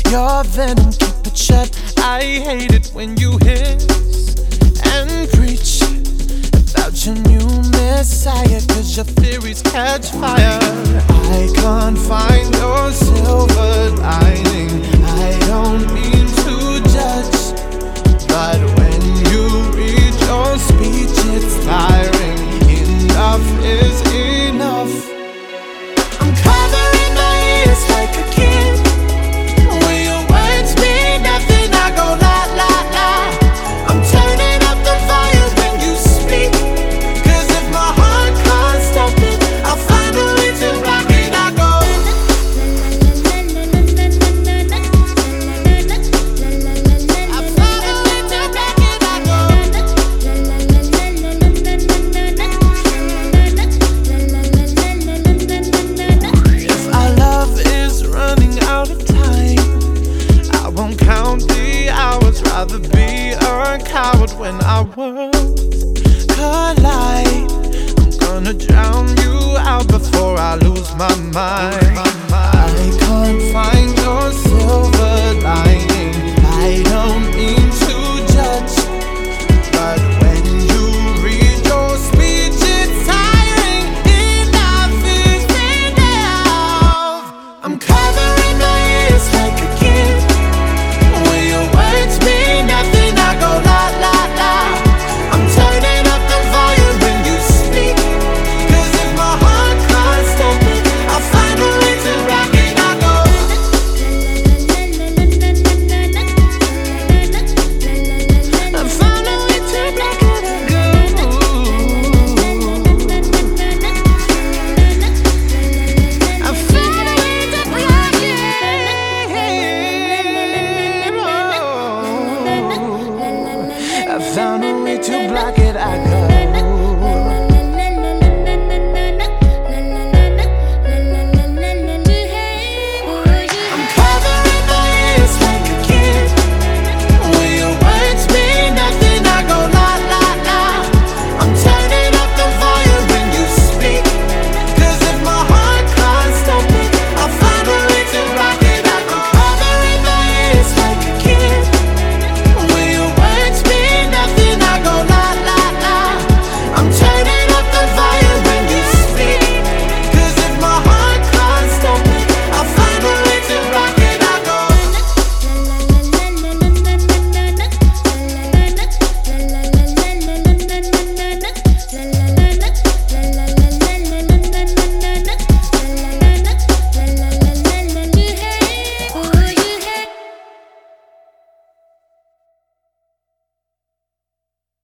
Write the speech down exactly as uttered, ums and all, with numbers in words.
Your venom, keep it shut. I hate it when you hiss and preach about your new messiah, cause your theories catch fire. I can't find your silver lining. I don't mean to judge, but when you read your speech, it's tiring. Enough is enough. I'm covering my ears like a kid. When your words mean nothing, I go la la la. I'm turning up the fire when you speak, cause if my heart can't stop it, I'll find a way to rock it. I go I'll find a way to rock it. I go If our love is running out of time, I won't count the hours. Rather be a coward when our worlds collide. I'm gonna drown you out before I lose my mind. I can't find your silver